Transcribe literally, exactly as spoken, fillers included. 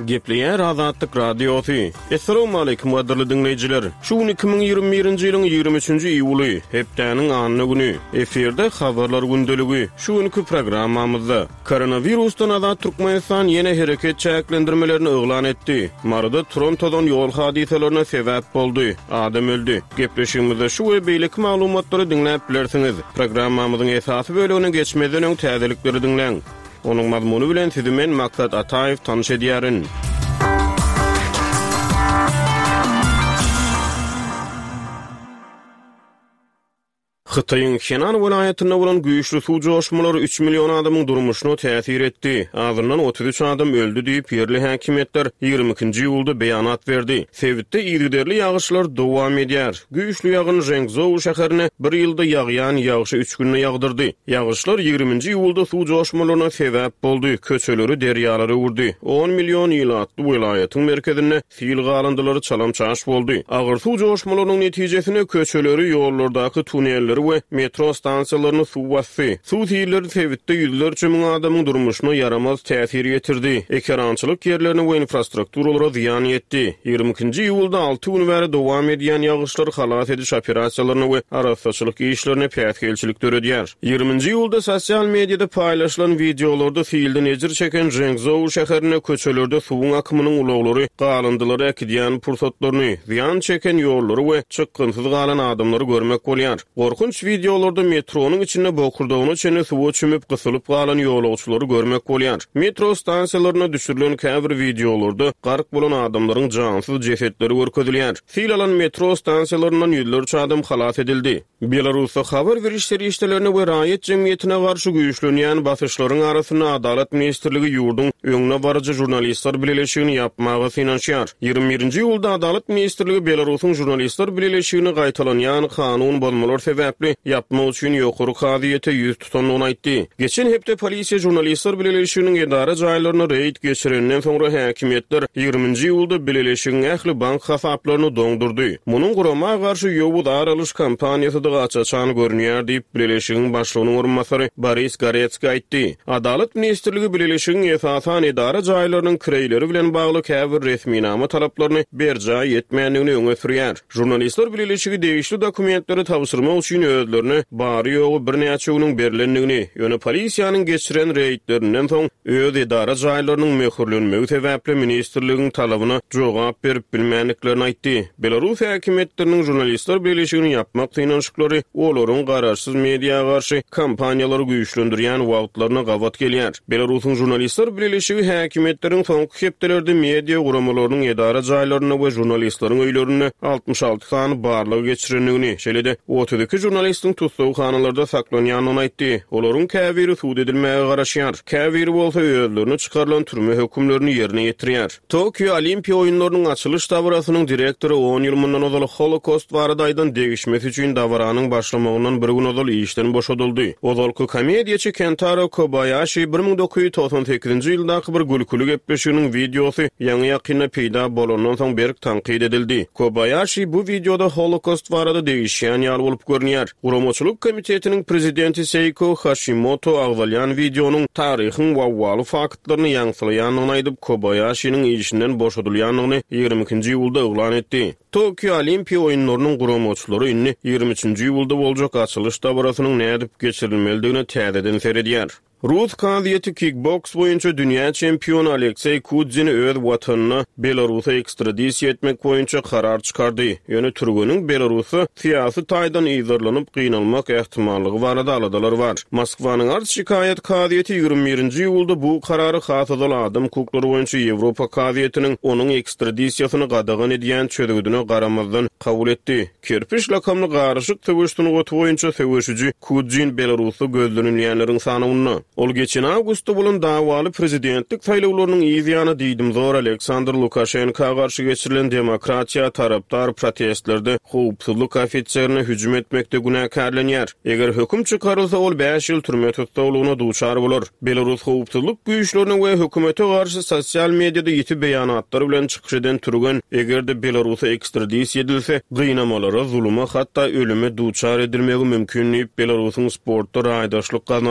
Gepleýär Azatlyk Radiosu. Assalamu alaykum gaderli dinleýijiler. Şu iki bin ýygrimi birinji ýylyň ýygrimi üçinji iýuly, hepdäniň anyny güni. Eferde habarlar gündeligi. Şu günki programmamyzda koronavirusdan azat Türkmenistan ýene hereket çäklendirmelerini öglan etdi. Marada Torontodan ýol hadiselerine sebäp boldy. Adam öldü. Gepleşigimizde şu we beýleki maglumatlary dinläp bilersiňiz. Programmamyzyň esasy bölügine geçmeden öň täzelikleri dinleň. Onun mazmunu bilen sizi men Maksat Ataev tanış edýärin. Xitayň Henan welaýatyna bolan güýçli suw joşmalary üç million adamyň durmuşyna täsir etdi. Azyndan otuz üç adam öldü diýip ýerli häkimetler ýygrimi ikinji ýulda beýanat berdi. Sewitde ýygyderli ýagyşlar dowam edýär. Güýçli ýagyn Zhengzhou şäherine bir ýylda ýagýan ýagyşy üç günde ýagdyrdy. Ýagyşlar ýygrimiňji ýulda suw joşmalaryna sebäp boldy. Köçeleri derýalary urdy. on million ýylatly welaýatyň merkezine sil galandylary çalamçaş boldy. Agyr suw joşmalarynyň netijesinde köçeleri ýollardaky tunelleri we metro stansiýalaryny suw bassy. Suw ýerleri sewitde ýüzlerçe miň adamyň durmuşyna yaramaz täsir ýetirdi. Ekrançylyk ýerlerini we infrastrukturalara ziýan ýetdi. ýygrimi ikinji ýulda alty gün bäri dowam edýän ýagyşlar halas ediş operasiýalaryny we araççylyk işlerini päsgelçilik töredýär. ýygrimiňji ýulda sosial mediada paýlaşylan videolarda fiilden ejir çeken Zhengzhou şäherine köçelerde suwun akymynyň ulaglary galandylary ekidýän pursatlaryny, ziýan çeken ýollary we çykgynsyz galan adamlary görmek bolýar. Korkunç videolarda metronyň içinde bokurdagyny çene suwa çümüp gysylyp galan ýolagçylary görmek bolýar. Metro stansiýalaryna düşürilen käbir videolarda gark bolan adamlaryň jansyz jesetleri görkezilýär. Fil alan metro stansiýalarynyň ýüzlerçe adam halas edildi. Belarusda habar berişleri işlerini we raýat jemgyýetine garşy güýçlenýän basyşlaryň arasyna Adalet ministrligi ýurdun öňüne barjy jurnalistler bileşigini ýapmagy finansiýar. ýygrimi birinji ýylda Adalet ministrligi Belarusyň jurnalistler bileşigini gaýtalanýan kanun bolmalar sebäpli yapma üçin ýokary hadyýete ýüz tutanyny aýtdy. Geçen hepde polisiýa jurnalistler bileşiginiň edara jaýlaryna reýd geçirenden soňra häkimetler ýygrimiňji ýylda bileşigiň ähli bank hasaplaryny doňdurdy. Munyň gurama garşy ýowud aralyş kampaniýasy da açaçan görünýär diýip bileşigiň başlygynyň orunmasary Boris Garetsky aýtdy. Adalet ministrligi bileşigiň esasan edara jaýlarynyň kireýleri bilen bagly käbir resminama talaplaryny berja ýetmeýändigini öňe sürýär. Jurnalistler bileşigi degişli dokumentleri tapşyrmak üçin özlerini bary ýogy bir näçe güniň berilendigini, ýöne polisiýanyň geçiren reýtlerinden soň öz edara jaýlarynyň möhürlenmegi sebäpli ministrligiň talabyna jogap berip bilmänliklerini aýtdy. Belarus häkimetleriniň jurnalistler bileşigini ýapmak synanşyklary olaryň garaşsyz mediýa garşy kampaniýalary güýçlendirýän wagtlaryna gawat gelýär. Belarusyň jurnalistler bileşigi häkimetleriň soňky hepdelerde mediýa guramalarynyň edara jaýlaryna we jurnalistleriň öýlerine altmış alty sany barlygy geçirendigini, şeýle-de otuz iki jurnalistiň tutsawyhanalarda saklanýanyny aýtdy. Olaryň käbiri suud edilmäge garaşýar. Käbiri bolsa özlerini çykarylan türme hökümlerini ýerine ýetirýär. Tokyo Olimpiýa oýunlarynyň açylış dabarasynyň direktory on ýyl mundan ozal Holocaust baradaýdan degişmesi üçin dabaranyň başlamagyndan bir gün ozal işden boşadyldy. Ozalky komediýaçy Kentaro Kobayashi bir ming dokuz ýüz toksan sekizinji ýyldaky bir gülkülük gepleşiginiň videosy ýaňy ýakyna peýda bolandan soň berk tanqid edildi. Kobayashi bu videoda Holocaust barada degişýän ýaly bolup görünýär. Guramaçylyk komitetiniň prezidenti Seiko Hashimoto agzalyan videonun tarihin we waly faktlaryny ýaňsylaýanyny aýdyp Kobayashi'niň işinden boşadylýanyny ýygrimi ikinji ýylda eglan etdi. Tokyo Olimpiýa oýunlarynyň guramaçylary inni ýygrimi üçinji ýylda boljak açylış dabarasynyň nädip geçirilmeligini täzeden seredýär. Rus kadiýeti kickboks boýunça dünýä çempionu Aleksey Kudzini öz watanyna Belarusa ekstradisiýa etmek boýunça karar çykardy. Ýöne türgüniň Belarusy syýasy taýdan izarlanyp gynalmak ähtimallygy barada aladalar bar. Moskwanyň art şikaýet kadiýeti ýygrimi birinji ýylda bu karary hasazal adam hukuklary boýunça Ýewropa kadiýetiniň onuň ekstradisiýasyny gadagan edýän çözgüdüne garamazdan kabul etdi. Kirpiş lakamly garaşyk töweşdüni goty boýunça töweşiji Kudzin Belarusy gözlenilýänleriň sanawyny Ol geçen awgustda bolan dawaly prezidentlik saýlawlarynyň ýyzyany diýdim zor Aleksandr Lukashenko garşy geçirilen demokratiýa tarapdar protestlerde howpsuzlyk ofitserine hüjüm etmekde günäkärlenýär. Eger höküm çykarylsa ol beş ýyl türme tutulmagyna duçar bolar. Belarus howpsuzlyk güýçlerini we hökümete garşy sosial mediada ýeti beýanatlar bilen çykyş eden türgen egerde Belarusy ekstradisiýa edilse, gynamalara, zuluma hatda ölüme duçar edilmegi mümkin diýip Belarusyň sportda raýdaşlyk